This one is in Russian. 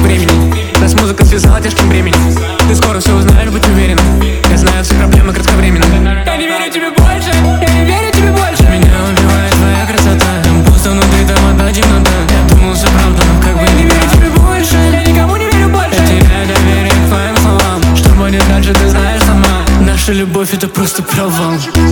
времени. Нас музыка связала тяжким бременем. Ты скоро все узнаешь, будь уверен. Я знаю, все проблемы кратковременны. Я не верю тебе больше, я не верю тебе больше. Меня убивает твоя красота. Там пусто внутри, там одна темнота. Я думал, все правда, но как бы я не верю тебе больше. Я никому не верю больше. Я теряю доверие к твоим словам. Что будет дальше, ты знаешь сама. Наша любовь — это просто провал.